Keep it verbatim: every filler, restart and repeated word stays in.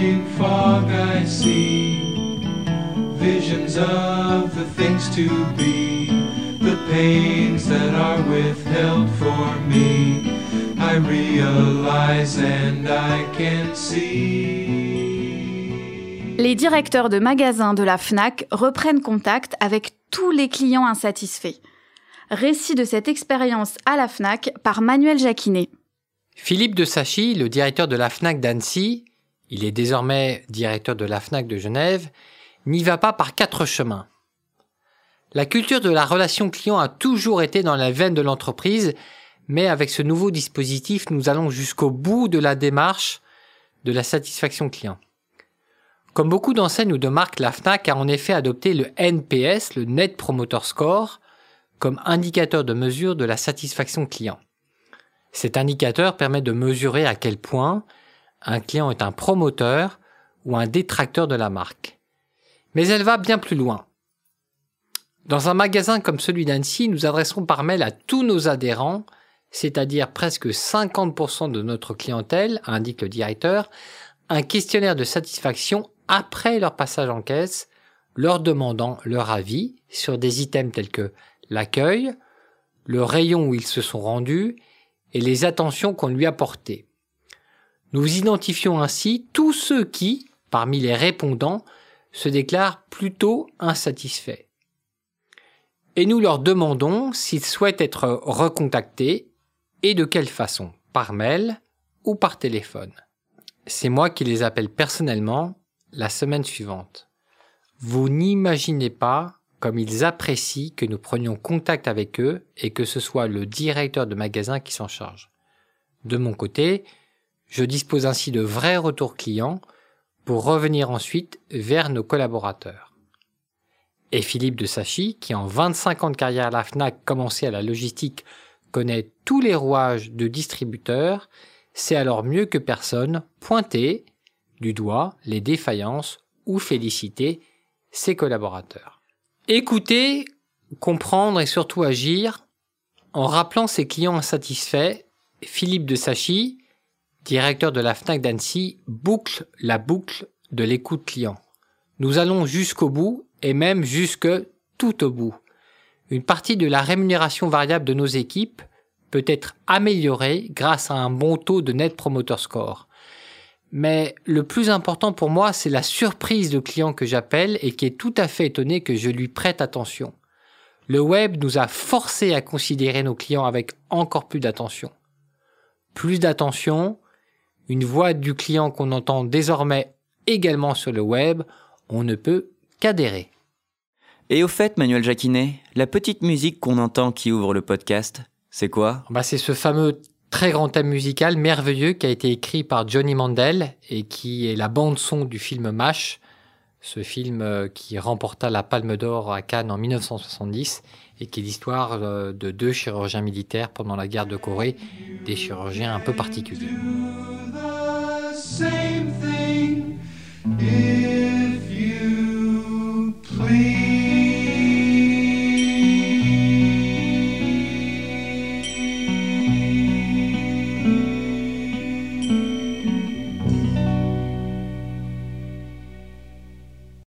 rolling fog I see, visions of the things to be, the pains that are withheld for me, I realize and I can see. Les directeurs de magasins de la Fnac reprennent contact avec tous les clients insatisfaits. Récit de cette expérience à la Fnac par Manuel Jacquinet. Philippe de Sachy, le directeur de la Fnac d'Annecy, il est désormais directeur de la Fnac de Genève, n'y va pas par quatre chemins. La culture de la relation client a toujours été dans la veine de l'entreprise, mais avec ce nouveau dispositif, nous allons jusqu'au bout de la démarche de la satisfaction client. Comme beaucoup d'enseignes ou de marques, la Fnac a en effet adopté le N P S, le Net Promoter Score, comme indicateur de mesure de la satisfaction client. Cet indicateur permet de mesurer à quel point un client est un promoteur ou un détracteur de la marque. Mais elle va bien plus loin. Dans un magasin comme celui d'Annecy, nous adressons par mail à tous nos adhérents, c'est-à-dire presque cinquante pour cent de notre clientèle, indique le directeur, un questionnaire de satisfaction après leur passage en caisse, leur demandant leur avis sur des items tels que l'accueil, le rayon où ils se sont rendus et les attentions qu'on lui a portées. Nous identifions ainsi tous ceux qui, parmi les répondants, se déclarent plutôt insatisfaits. Et nous leur demandons s'ils souhaitent être recontactés et de quelle façon, par mail ou par téléphone. C'est moi qui les appelle personnellement la semaine suivante. Vous n'imaginez pas comme ils apprécient que nous prenions contact avec eux et que ce soit le directeur de magasin qui s'en charge. De mon côté, je dispose ainsi de vrais retours clients pour revenir ensuite vers nos collaborateurs. Et Philippe de Sachy, qui en vingt-cinq ans de carrière à la Fnac commençait à la logistique, connaît tous les rouages de distributeurs, sait alors mieux que personne pointer du doigt les défaillances ou féliciter ses collaborateurs. Écouter, comprendre et surtout agir, en rappelant ses clients insatisfaits, Philippe de Sachy, directeur de la Fnac d'Annecy, boucle la boucle de l'écoute client. Nous allons jusqu'au bout et même jusque tout au bout. Une partie de la rémunération variable de nos équipes peut être améliorée grâce à un bon taux de Net Promoter Score. Mais le plus important pour moi, c'est la surprise de client que j'appelle et qui est tout à fait étonné que je lui prête attention. Le web nous a forcés à considérer nos clients avec encore plus d'attention. Plus d'attention, une voix du client qu'on entend désormais également sur le web, on ne peut qu'adhérer. Et au fait, Manuel Jacquinet, la petite musique qu'on entend qui ouvre le podcast, c'est quoi ? Bah, c'est ce fameux très grand thème musical merveilleux qui a été écrit par Johnny Mandel et qui est la bande-son du film MASH, ce film qui remporta la Palme d'Or à Cannes en dix-neuf cent soixante-dix et qui est l'histoire de deux chirurgiens militaires pendant la guerre de Corée, des chirurgiens un peu particuliers.